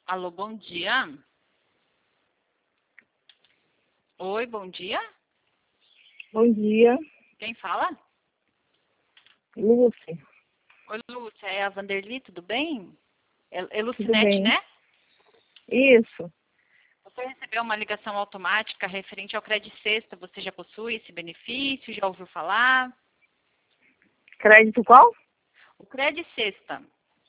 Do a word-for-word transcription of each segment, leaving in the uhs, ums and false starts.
Alô, bom dia. Oi, bom dia. Bom dia, Quem fala? Lúcia. Oi, Lúcia, é a Vanderly, tudo bem? É, é Tudo Lucinete, bem? né? Isso. Você recebeu uma ligação automática referente ao Crédito Sexta. Você já possui esse benefício? Já ouviu falar? Crédito qual? O Crédito Sexta.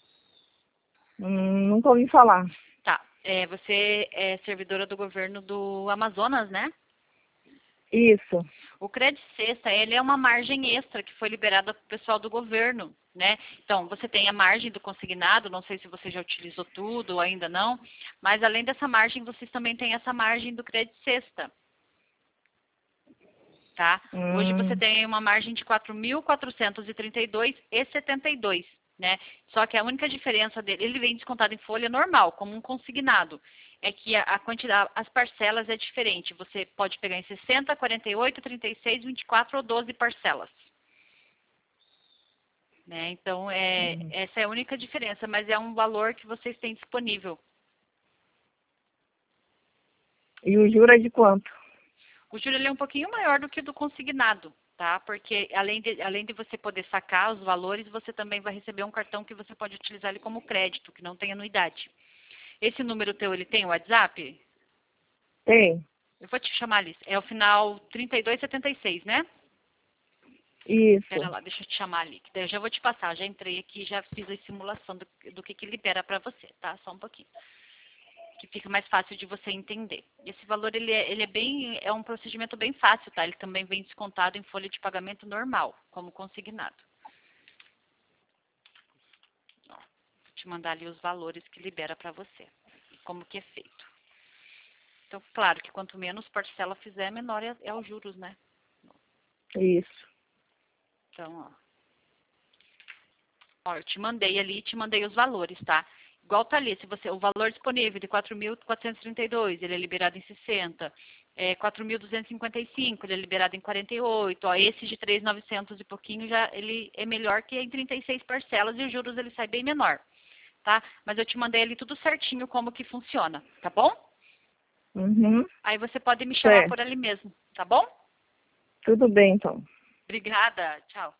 Hum, nunca ouvi falar. Tá. É, você é servidora do governo do Amazonas, né? Isso. O Crédito Sexta, ele é uma margem extra que foi liberada para o pessoal do governo, né? Então, você tem a margem do consignado, não sei se você já utilizou tudo ou ainda não, mas além dessa margem, vocês também têm essa margem do Crédito Sexta, tá? Hoje você Hum, tem uma margem de quatro mil quatrocentos e trinta e dois reais e setenta e dois centavos, né? Só que a única diferença dele, ele vem descontado em folha normal, como um consignado, é que a, a quantidade, as parcelas é diferente. Você pode pegar em sessenta, quarenta e oito, trinta e seis, vinte e quatro ou doze parcelas, né? Então, é, hum. essa é a única diferença, mas é um valor que vocês têm disponível. E o juro é de quanto? O juro ele é um pouquinho maior do que o do consignado, tá? Porque além de, além de você poder sacar os valores, você também vai receber um cartão que você pode utilizar ele como crédito, que não tem anuidade. Esse número teu, ele tem o WhatsApp? Tem. Eu vou te chamar ali. É o final trinta e dois setenta e seis, né? Pera Isso. lá, deixa eu te chamar ali. Que daí eu já vou te passar. Já entrei aqui, já fiz a simulação do, do que, que libera para você, tá? Só um pouquinho. Que fica mais fácil de você entender. Esse valor, ele é, ele é bem, é um procedimento bem fácil, tá? Ele também vem descontado em folha de pagamento normal, como consignado. Ó, vou te mandar ali os valores que libera para você. E como que é feito. Então, claro que quanto menos parcela fizer, menor é, é os juros, né? Isso. Então, ó. Ó, eu te mandei ali, te mandei os valores, tá? Igual tá ali, se você, o valor disponível de quatro mil quatrocentos e trinta e dois, ele é liberado em sessenta. É, quatro mil duzentos e cinquenta e cinco, ele é liberado em quarenta e oito. Ó, esse de três mil e novecentos e pouquinho, já, ele é melhor que em trinta e seis parcelas e os juros ele sai bem menor, tá? Mas eu te mandei ali tudo certinho como que funciona, tá bom? Uhum. Aí você pode me chamar por Certo. ali mesmo, tá bom? Tudo bem, então. Obrigada, tchau.